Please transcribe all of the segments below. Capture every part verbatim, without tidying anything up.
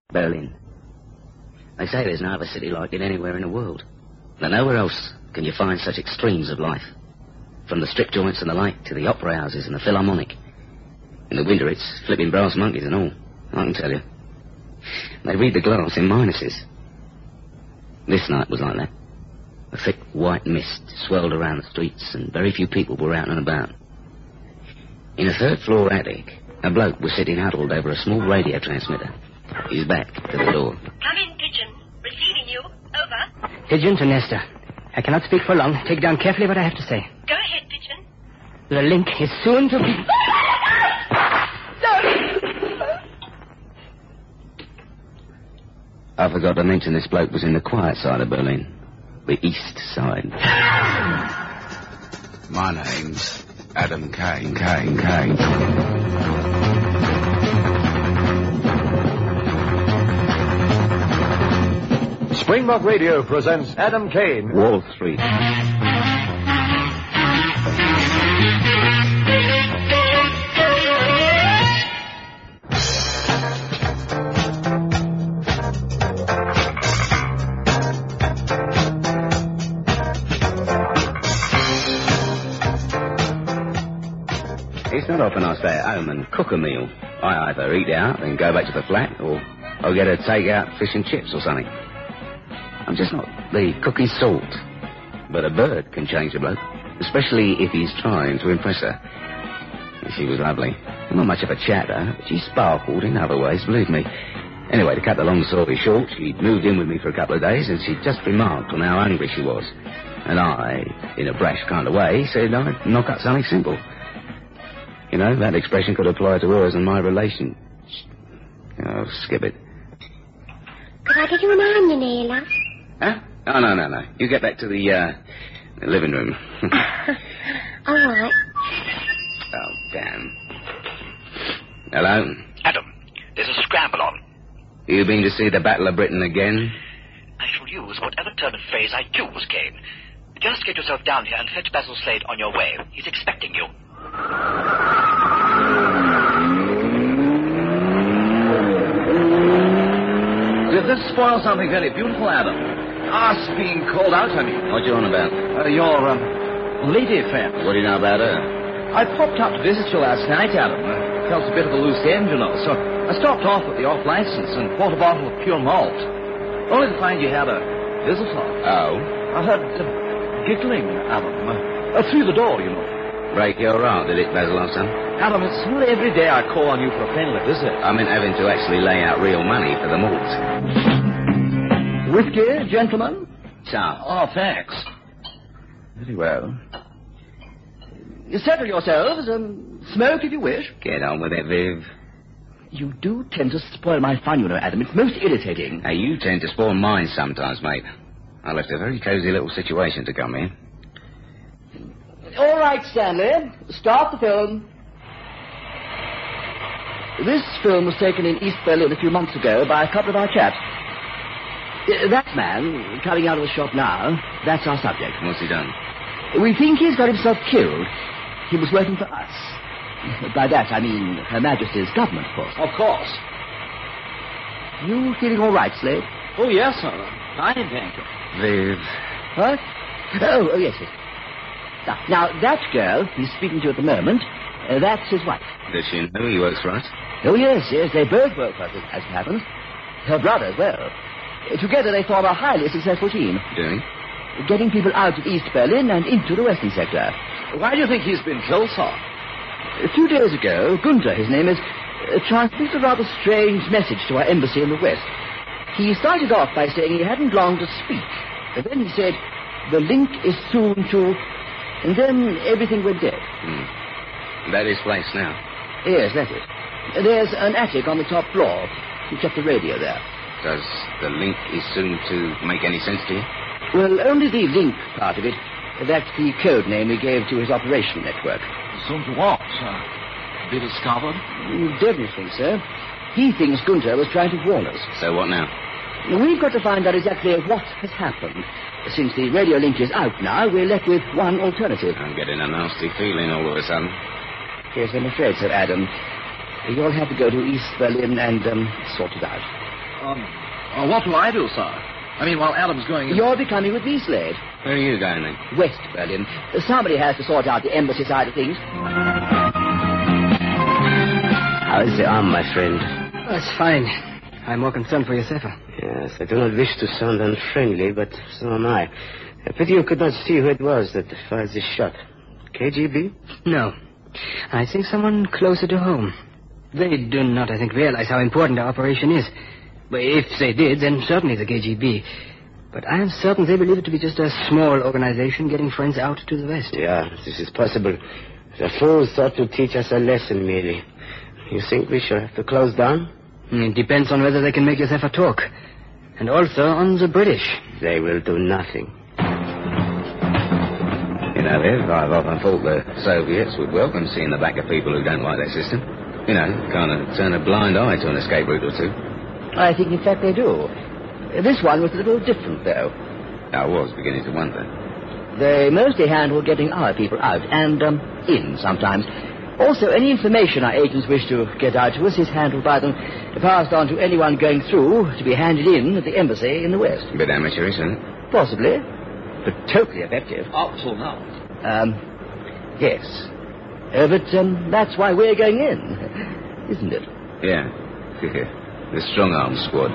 Berlin. They say there's no other city like it anywhere in the world. Now, nowhere else can you find such extremes of life. From the strip joints and the like to the opera houses and the Philharmonic. In the winter, it's flipping brass monkeys and all, I can tell you. They read the glass in minuses. This night was like that. A thick white mist swirled around the streets and very few people were out and about. In a third-floor attic, a bloke was sitting huddled over a small radio transmitter. His back to the door. Come in, Pigeon. Receiving you. Over. Pigeon to Nestor. I cannot speak for long. Take down carefully what I have to say. Go ahead, Pigeon. The link is soon to be... I forgot to mention this bloke was in the quiet side of Berlin. The east side. My name's Adam Kane, Kane, Kane. Springbok Radio presents Adam Kane. Wall Street. It's not often I stay at home and cook a meal. I either eat out and go back to the flat, or I'll get a take-out fish and chips or something. I'm just not the cookie sort. But a bird can change a bloke, especially if he's trying to impress her. And she was lovely. Not much of a chatter, but she sparkled in other ways, believe me. Anyway, to cut the long story short, she'd moved in with me for a couple of days, and she'd just remarked on how hungry she was. And I, in a brash kind of way, said I'd knock up something simple. You know, that expression could apply to hers and my relation. Oh, skip it. Could I get you an onion, Ella? Huh? Oh, no, no, no. You get back to the, uh, the living room. All right. Oh, damn. Hello? Adam, there's a scramble on. You been to see the Battle of Britain again? I shall use whatever turn of phrase I choose, Kane. Just get yourself down here and fetch Basil Slade on your way. He's expecting you. Did this spoil something very beautiful, Adam? Us being called out, I mean. What you on about? Uh, your, um, lady friend. What do you know about her? I popped up to visit you last night, Adam. I felt a bit of a loose end, you know, so I stopped off at the off-license and bought a bottle of pure malt. Only to find you had a visitor. Oh? I heard uh, giggling, Adam, uh, through the door, you know. Break your heart, did it, Basil, or something? Adam, it's not every day I call on you for a friendly visit. I meant having to actually lay out real money for the malt. Whiskey, gentlemen? Some. Oh, thanks. Very well. You settle yourselves and smoke if you wish. Get on with it, Viv. You do tend to spoil my fun, you know, Adam. It's most irritating. Hey, you tend to spoil mine sometimes, mate. I left a very cosy little situation to come in. All right, Stanley. Start the film. This film was taken in East Berlin a few months ago by a couple of our chaps. Uh, that man, coming out of the shop now, that's our subject. What's he done? We think he's got himself killed. He was working for us. By that, I mean Her Majesty's government, of course. Of course. You feeling all right, Slade? Oh, yes, sir. Fine, thank you. Viv. What? Oh, oh yes, yes. Now, now, that girl he's speaking to at the moment, uh, that's his wife. Does she know he works for us? Oh, yes, yes, they both work for us, as it happens. Her brother as well. Uh, together they form a highly successful team. Doing? Getting people out of East Berlin and into the western sector. Why do you think he's been killed, sir? A few days ago, Gunther, his name is, uh, transmitted a rather strange message to our embassy in the west. He started off by saying he hadn't long to speak. But then he said, the link is soon to... And then everything went dead. Hmm. That is place now. Yes, that's it. There's an attic on the top floor. We kept the radio there. Does the link is soon to make any sense to you? Well, only the link part of it. That's the code name we gave to his operation network. Soon to what, sir? Be discovered? You don't think so. He thinks Gunther was trying to warn us. So what now? We've got to find out exactly what has happened. Since the radio link is out now, we're left with one alternative. I'm getting a nasty feeling all of a sudden. Yes, I'm afraid so, Adam. You'll have to go to East Berlin and um, sort it out. Um, uh, what do I do, sir? I mean, while Adam's going... You'll be coming with me, Slade. Where are you going, then? West Berlin. Somebody has to sort out the embassy side of things. How's the arm, my friend? Oh, it's fine. I'm more concerned for your Sefer. Yes, I do not wish to sound unfriendly, but so am I. I pity you could not see who it was that fired this shot. K G B? No. I think someone closer to home. They do not, I think, realize how important our operation is. But if they did, then certainly the K G B. But I am certain they believe it to be just a small organization getting friends out to the West. Yeah, this is possible. The fools thought to teach us a lesson merely. You think we shall have to close down? It depends on whether they can make your Sefer talk. And also on the British. They will do nothing. You know, Viv, I've often thought the Soviets would welcome seeing the back of people who don't like their system. You know, kind of turn a blind eye to an escape route or two. I think, in fact, they do. This one was a little different, though. I was beginning to wonder. They mostly handle getting our people out and um, in sometimes. Also, any information our agents wish to get out to us is handled by them, passed on to anyone going through, to be handed in at the embassy in the West. A bit amateurish, isn't it? Possibly, but totally effective. Up till now. Um, yes. Uh, but um, that's why we're going in, isn't it? Yeah. The strong arm squad.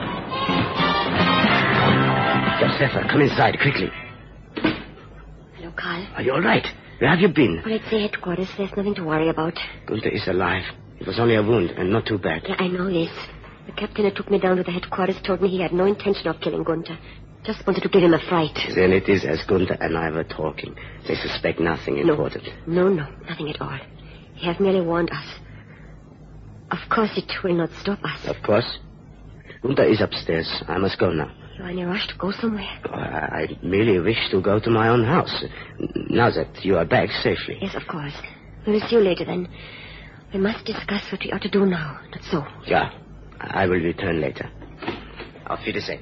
Josefa, come inside, quickly. Hello, Carl. Are you all right? Where have you been? Well, it's the headquarters. There's nothing to worry about. Gunther is alive. It was only a wound, and not too bad. Yeah, I know this. The captain who took me down to the headquarters told me he had no intention of killing Gunther. Just wanted to give him a fright. Then it is as Gunther and I were talking. They suspect nothing important. No, no, nothing at all. He has merely warned us. Of course it will not stop us. Of course. Gunther is upstairs. I must go now. You are in a rush to go somewhere? Oh, I, I merely wish to go to my own house. Now that you are back safely. Yes, of course. We will see you later then. We must discuss what we ought to do now. Not so. Yeah. I will return later. Auf Wiedersehen.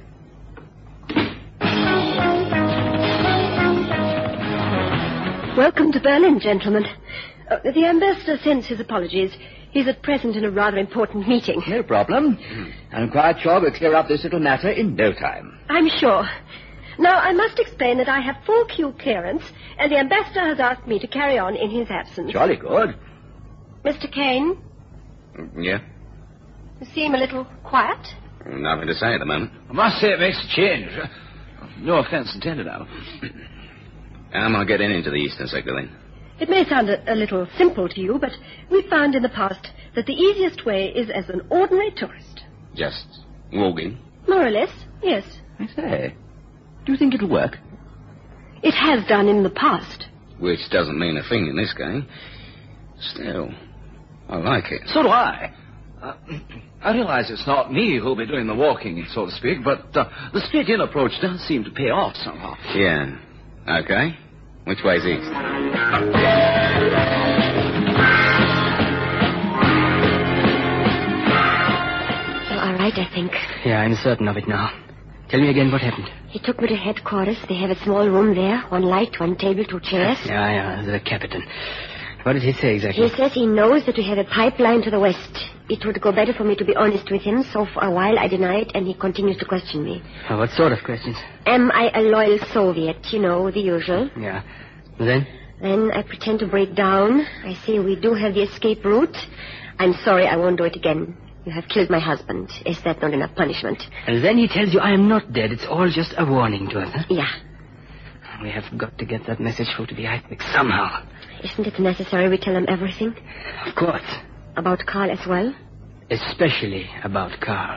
Welcome to Berlin, gentlemen. Uh, the ambassador sends his apologies. He's at present in a rather important meeting. No problem. I'm quite sure we'll clear up this little matter in no time. I'm sure. Now, I must explain that I have full queue clearance, and the ambassador has asked me to carry on in his absence. Jolly good. Mister Kane? Yeah? You seem a little quiet. Nothing to say at the moment. I must say it makes a change. No offense intended, Adam. How am I getting into the Eastern Sector, then? It may sound a, a little simple to you, but we've found in the past that the easiest way is as an ordinary tourist. Just walking? More or less, yes. I say, do you think it'll work? It has done in the past. Which doesn't mean a thing in this game. Still, I like it. So do I. Uh, I realize it's not me who'll be doing the walking, so to speak, but uh, the straight-in approach does seem to pay off somehow. Yeah. Okay. Which way's east? Well, all right, I think. Yeah, I'm certain of it now. Tell me again what happened. He took me to headquarters. They have a small room there. One light, one table, two chairs. Yeah, yeah, the captain. What did he say exactly? He says he knows that we have a pipeline to the west. It would go better for me to be honest with him, so for a while I deny it, and he continues to question me. Oh, what sort of questions? Am I a loyal Soviet? You know, the usual. Yeah. Then? Then I pretend to break down. I say we do have the escape route. I'm sorry, I won't do it again. You have killed my husband. Is that not enough punishment? And then he tells you I am not dead. It's all just a warning to us, huh? Yeah. We have got to get that message through to the Eidbeck somehow. Isn't it necessary we tell them everything? Of course. About Carl as well? Especially about Carl.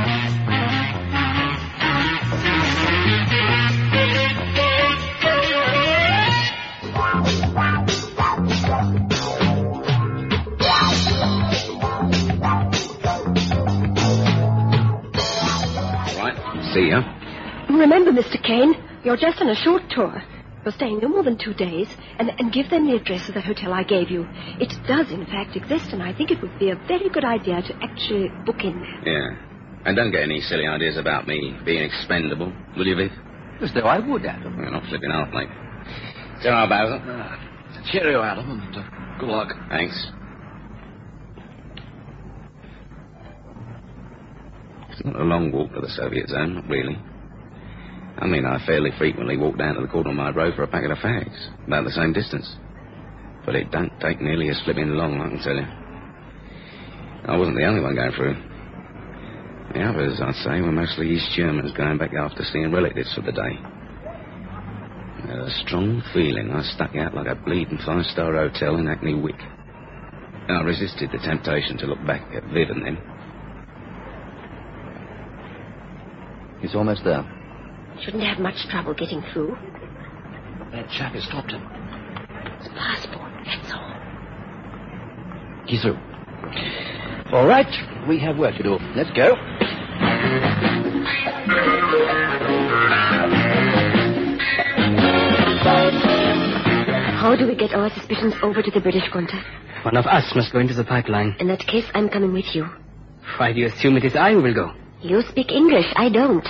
Right. See ya. Remember, Mister Kane, you're just on a short tour. You're staying no more than two days, and, and give them the address of the hotel I gave you. It does, in fact, exist, and I think it would be a very good idea to actually book in there. Yeah. And don't get any silly ideas about me being expendable, will you, Viv? As though I would, Adam. You're not flipping off, mate. Ta-ra, Basil. Uh, cheerio, Adam, and uh, good luck. Thanks. It's not a long walk to the Soviet zone, not really. I mean, I fairly frequently walk down to the corner of my road for a packet of fags, about the same distance. But it don't take nearly as flipping long, I can tell you. I wasn't the only one going through. The others, I'd say, were mostly East Germans going back after seeing relatives for the day. I had a strong feeling I stuck out like a bleeding five-star hotel in Hackney Wick. And I resisted the temptation to look back at Viv and them. He's almost there. Shouldn't have much trouble getting through. That chap has stopped him. His passport, that's all. He's through. All right, we have work to do. Let's go. How do we get our suspicions over to the British, Gunther? One of us must go into the pipeline. In that case, I'm coming with you. Why do you assume it is I who will go? You speak English. I don't.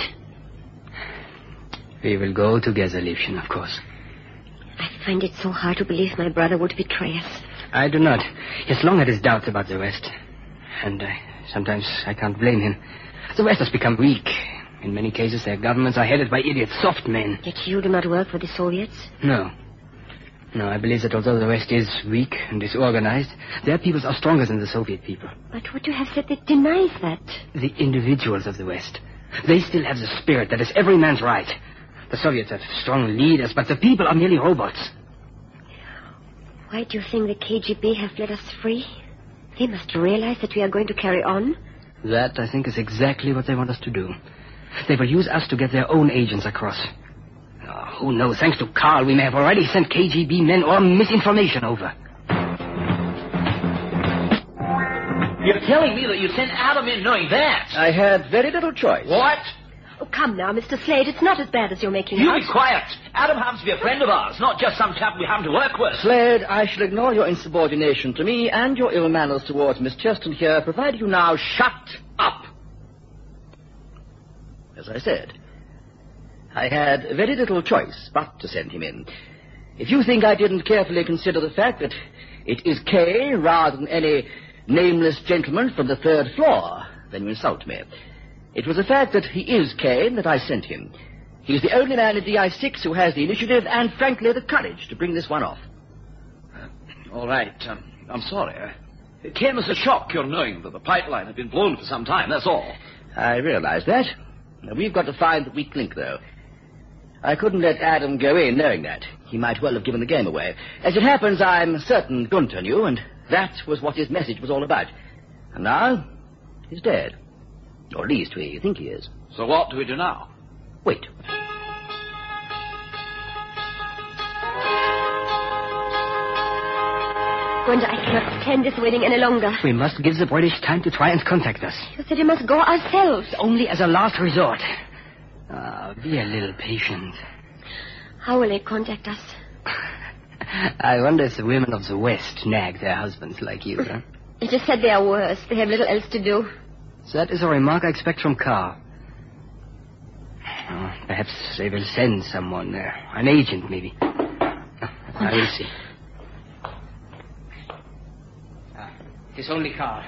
We will go together, Liebchen, of course. I find it so hard to believe my brother would betray us. I do not. He has long had his doubts about the West. And uh, sometimes I can't blame him. The West has become weak. In many cases, their governments are headed by idiot soft men. Yet you do not work for the Soviets? No. No, I believe that although the West is weak and disorganized, their peoples are stronger than the Soviet people. But what you have said that denies that. The individuals of the West. They still have the spirit that is every man's right. The Soviets have strong leaders, but the people are merely robots. Why do you think the K G B have let us free? They must realize that we are going to carry on. That, I think, is exactly what they want us to do. They will use us to get their own agents across. Oh, who knows? Thanks to Karl, we may have already sent K G B men or misinformation over. You're telling me that you sent Adam in knowing that? I had very little choice. What? Oh, come now, Mister Slade. It's not as bad as you're making You out. be quiet. Adam happens to be a friend of ours, not just some chap we happen to work with. Slade, I shall ignore your insubordination to me and your ill manners towards Miss Cheston here, provided you now shut up. As I said, I had very little choice but to send him in. If you think I didn't carefully consider the fact that it is Kay rather than any nameless gentleman from the third floor, then you insult me. It was the fact that he is Kane that I sent him. He's the only man in D I six who has the initiative and, frankly, the courage to bring this one off. Uh, all right. Um, I'm sorry. It came as a shock, your knowing that the pipeline had been blown for some time, that's all. I realize that. Now, we've got to find the weak link, though. I couldn't let Adam go in knowing that. He might well have given the game away. As it happens, I'm certain Gunther knew, and that was what his message was all about. And now, he's dead. Or at least we think he is. So what do we do now? Wait. Gunther, I cannot stand this waiting any longer. We must give the British time to try and contact us. You said we must go ourselves. Only as a last resort. Ah, be a little patient. How will they contact us? I wonder if the women of the West nag their husbands like you, huh? You just said they are worse. They have little else to do. That is a remark I expect from Carr. Oh, perhaps they will send someone there. An agent, maybe. I will see. Ah, it's only Carl.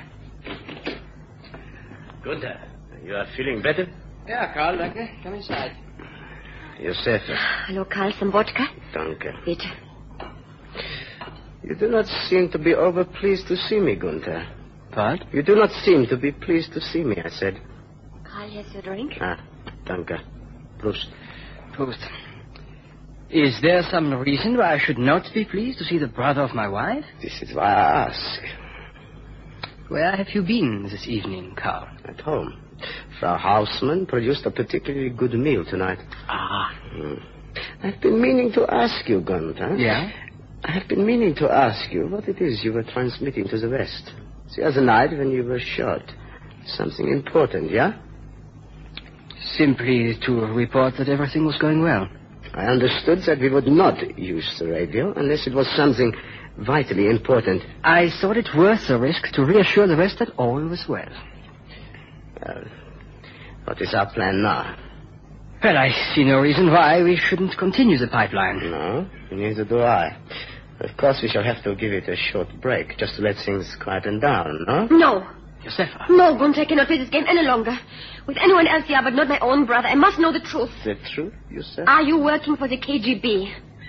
Gunther, you are feeling better? Yeah, Carl, danke. Come inside. Josef. Hello, Karl. Some vodka? Danke. Bitte. You do not seem to be over pleased to see me, Gunther. What? You do not seem to be pleased to see me, I said. Karl, here's your drink. Ah, danke. Prost. Prost. Is there some reason why I should not be pleased to see the brother of my wife? This is why I ask. Where have you been this evening, Karl? At home. Frau Hausmann produced a particularly good meal tonight. Ah. Mm. I've been meaning to ask you, Gunther. Yeah? I have been meaning to ask you what it is you were transmitting to the West. The other night when you were shot. Something important, yeah? Simply to report that everything was going well. I understood that we would not use the radio unless it was something vitally important. I thought it worth the risk to reassure the West that all was well. Well, what is our plan now? Well, I see no reason why we shouldn't continue the pipeline. No, neither do I. Of course, we shall have to give it a short break, just to let things quieten down, no? No. Josefa. No, Gunther, I cannot play this game any longer. With anyone else, yeah, but not my own brother. I must know the truth. The truth, you said? Are you working for the K G B?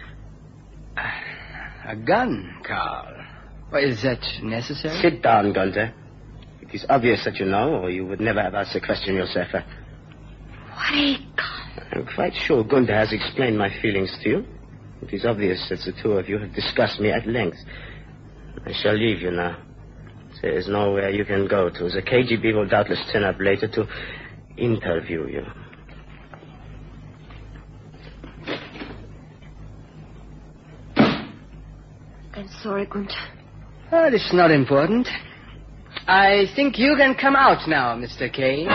A gun, Carl. Well, is that necessary? Sit down, Gunther. It is obvious that you know, or you would never have asked the question, Josefa. Why, Carl? I'm quite sure Gunther has explained my feelings to you. It is obvious that the two of you have discussed me at length. I shall leave you now. There is nowhere you can go to. The K G B will doubtless turn up later to interview you. I'm sorry, Gunther. Well, it's not important. I think you can come out now, Mister Kane.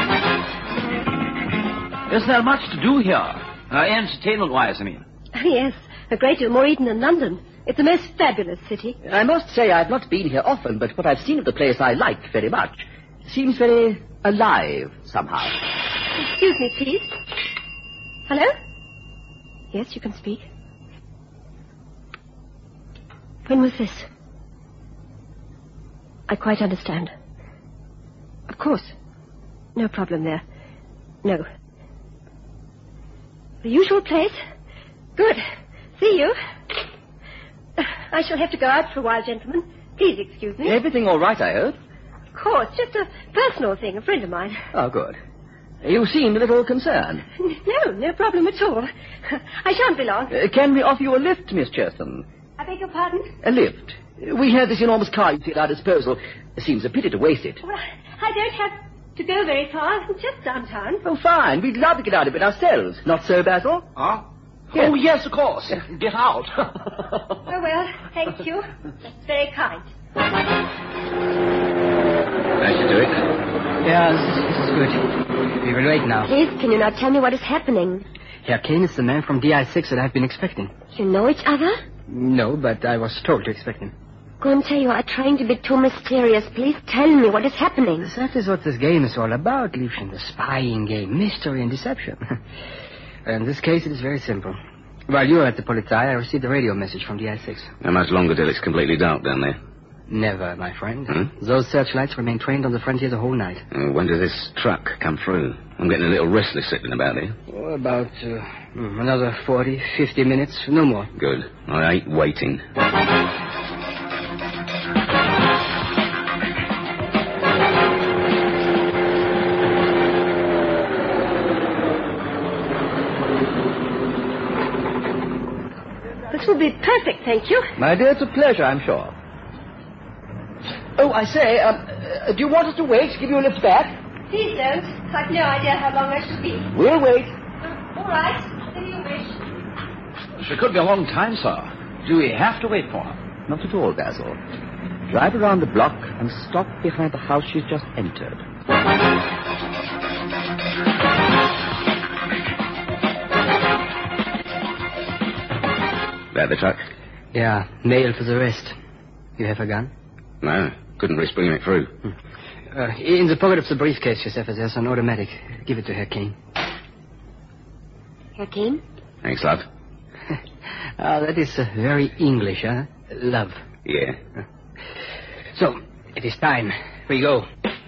Isn't there much to do here? Uh, entertainment-wise, I mean. Yes, a great deal more even than London. It's a most fabulous city. I must say I've not been here often, but what I've seen of the place I like very much. Seems very alive, somehow. Excuse me, please. Hello? Yes, you can speak. When was this? I quite understand. Of course. No problem there. No. The usual place? Good. See you. I shall have to go out for a while, gentlemen. Please excuse me. Everything all right, I hope? Of course, just a personal thing, a friend of mine. Oh, good. You seemed a little concerned. No, no problem at all. I shan't be long. Uh, can we offer you a lift, Miss Cheston? I beg your pardon? A lift. We have this enormous car you see at our disposal. It seems a pity to waste it. Well, I don't have to go very far. I'm just downtown. Oh, fine. We'd love to get out of it ourselves. Not so, Basil? Huh? Yes. Oh, yes, of course. Get out. Oh, well, thank you. That's very kind. That should do it. Yeah, this is, this is good. We will wait now. Please, can you now tell me what is happening? Herr Kane is the man from D I six that I've been expecting. You know each other? No, but I was told to expect him. Gunther, you are trying to be too mysterious. Please tell me what is happening. That is what this game is all about, Liebchen. The spying game, mystery and deception. In this case, it is very simple. While you were at the Polizei, I received a radio message from D I six. How much longer till it's completely dark down there? Never, my friend. Hmm? Those searchlights remain trained on the frontier the whole night. Uh, when does this truck come through? I'm getting a little restless sitting about here. Oh, about uh, another forty, fifty minutes, no more. Good. I ain't waiting. This will be perfect, thank you. My dear, it's a pleasure, I'm sure. Oh, I say, um, uh, do you want us to wait, give you a lift back? Please don't. I've no idea how long I shall be. We'll wait. All right, if you wish. She could be a long time, sir. Do we have to wait for her? Not at all, Basil. Drive around the block and stop behind the house she's just entered. That the truck? Yeah, mail for the rest. You have a gun? No, couldn't risk bringing it through. Hmm. Uh, in the pocket of the briefcase, Josefa, there's an automatic. Give it to Herr Kane. Herr Kane? Thanks, love. Ah, that is uh, very English, huh? Love. Yeah. So, it is time. We go.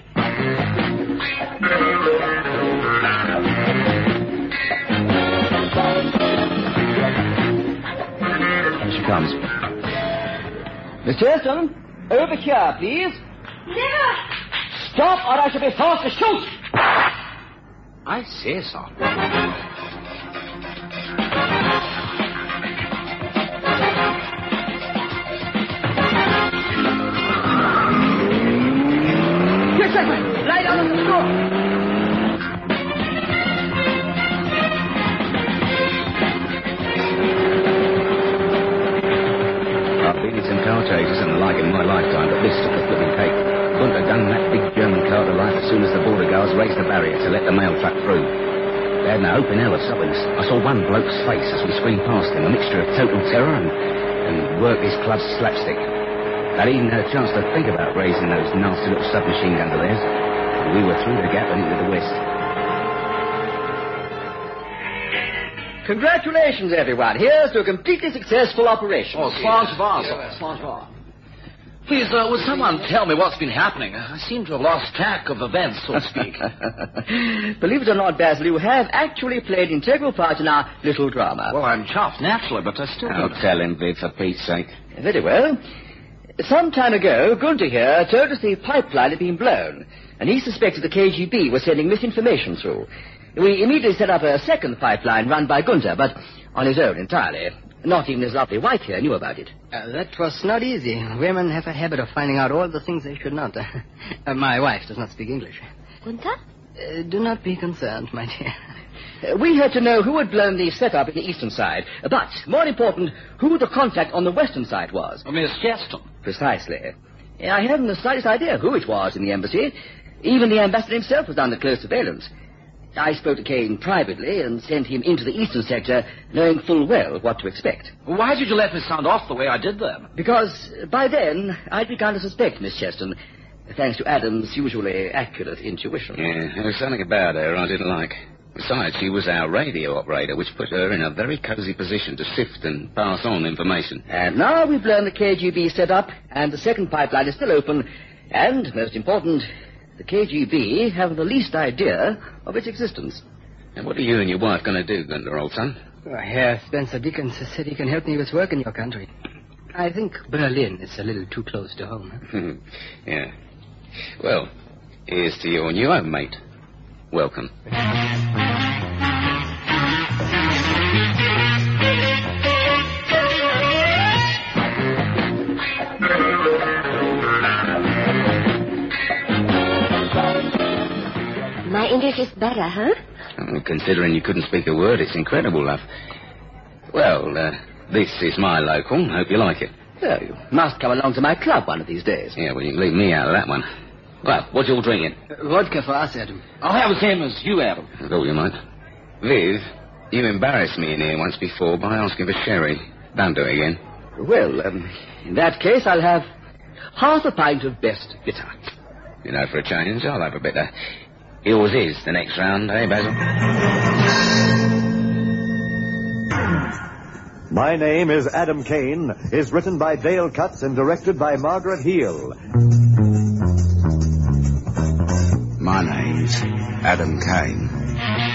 Here she comes. Miss Cheston, over here, please. Never! Stop, or I shall be forced to shoot. I say so. Lie down on the floor. I've been in some car chases and the like in my lifetime, but this took the flipping cake. Gunther done that big German car to life as soon as the border guards raised the barrier to let the mail truck through. They had no open hell of stopping us. I saw one bloke's face as we screamed past him, a mixture of total terror and, and work-his club's slapstick. They'd even had a chance to think about raising those nasty little submachine guns of theirs. And we were through the gap and into the west. Congratulations, everyone. Here's to a completely successful operation. Oh, slant var, slant var. Please, uh, would someone tell me what's been happening? I seem to have lost track of events, so to speak. Believe it or not, Basil, you have actually played an integral part in our little drama. Well, I'm chuffed, naturally, but I still I'll don't... tell him, Viv, for Pete's sake. Very well. Some time ago, Gunter here told us the pipeline had been blown, and he suspected the K G B was sending misinformation through. We immediately set up a second pipeline run by Gunter, but on his own entirely. Not even his lovely wife here knew about it. Uh, that was not easy. Women have a habit of finding out all the things they should not. Uh, my wife does not speak English. Gunther? Uh, do not be concerned, my dear. Uh, we had to know who had blown the setup in the eastern side, but, more important, who the contact on the western side was. Oh, Miss Cheston. Precisely. I hadn't the slightest idea who it was in the embassy. Even the ambassador himself was under close surveillance. I spoke to Kane privately and sent him into the eastern sector, knowing full well what to expect. Why did you let me sound off the way I did then? Because by then I'd begun to suspect Miss Cheston, thanks to Adam's usually accurate intuition. Yeah, there was something about her I didn't like. Besides, she was our radio operator, which put her in a very cozy position to sift and pass on information. And now we've learned the K G B set up, and the second pipeline is still open, and, most important, the K G B haven't the least idea of its existence. And what are you and your wife going to do, Gunther, old son? Well, Herr Spencer Dickens said he can help me with work in your country. I think Berlin is a little too close to home. Huh? Yeah. Well, here's to your new home, mate. Welcome. My English is better, huh? Oh, considering you couldn't speak a word, it's incredible, love. Well, uh, this is my local. Hope you like it. Oh, you must come along to my club one of these days. Yeah, well, you can leave me out of that one. Well, what you all drinking? Uh, vodka for us, Adam. I'll have the same as you, Adam. I thought you might. Viv, you embarrassed me in here once before by asking for sherry. Don't do it again. Well, um, in that case, I'll have half a pint of best bitter. You know, for a change, I'll have a bit of... Yours is the next round, eh, Basil? My Name is Adam Kane is written by Dale Cutts and directed by Margaret Heel. My name's Adam Kane.